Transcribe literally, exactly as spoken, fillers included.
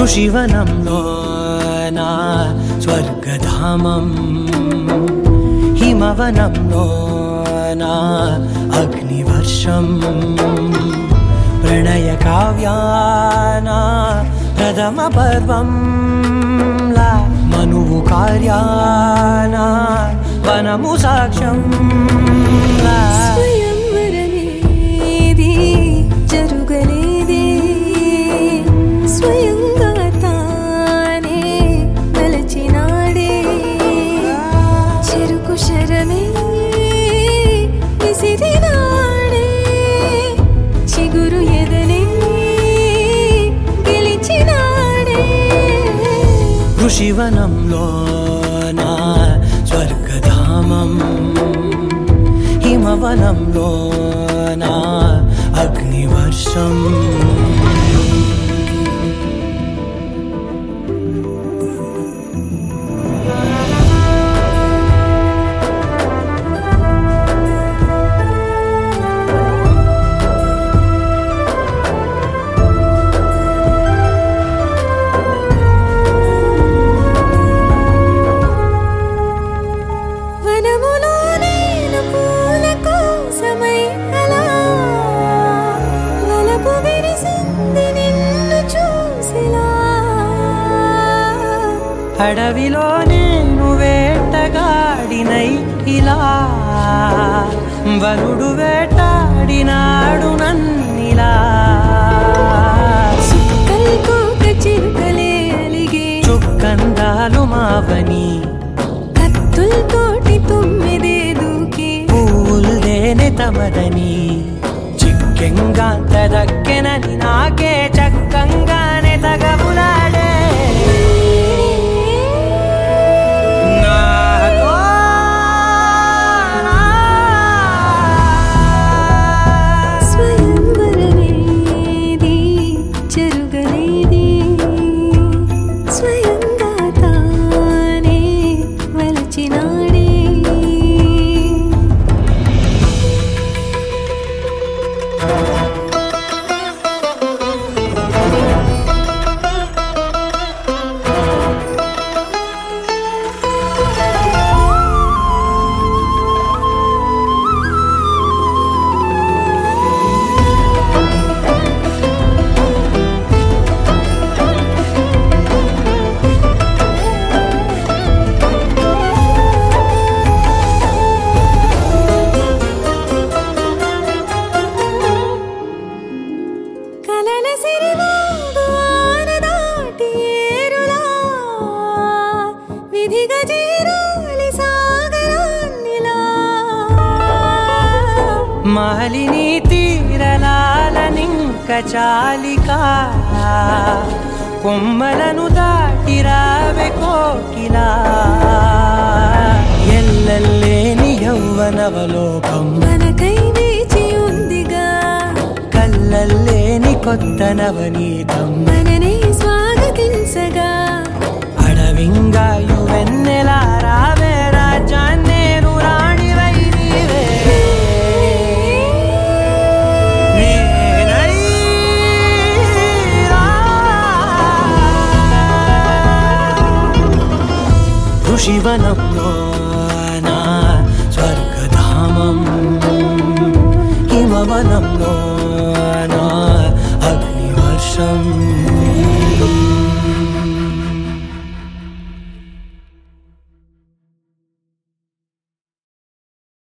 ఋషివనంలో నా స్వర్గధామం, హిమవనంలో నా అగ్నివర్షం, ప్రణయ కావ్యానా ప్రథమ పర్వం లా మనువు కార్యానా వనము సాక్ష్యం లా. స్వయంవరమేది జరుగలేదే, స్వయంగా తానే మలచినాడే, చెరుకు శరమే విసిరినాడే, చిగురు ఎదనే గెలిచినాడే. ఋషివనంలో నా స్వర్గధామం, హిమవనంలో నా అగ్నివర్షం. అడవిలో నేను వేటగాడినై ఇలా, వరుడు వేటాడినాడు నన్నిలా. చిరుకలే అలిగే చుక్కందాలు మావని, కత్తుల్తోటి తొమ్మిదే దూకి, పూల్దేనే తమదని, చిక్కెంగాంత దక్కెనని నాకే చక్కంగానే తగబులాడే. మాలిని తీరలాలనింక చాలిక, కొమ్మలను దాటిరావే కోకిలా. ఎల్లలేని యౌవనవలోకం మనకై వేచి ఉందిగా, కల్లలేని కొత్త నవనీతం మననే స్వాగతించగా. అడవింగాయు వెన్నెలా రావే రాజ్యాన్నేను రాణివై నీవే. ఋషివనంలో నా స్వర్గధామం, హిమవనంలో నా అగ్నివర్షం.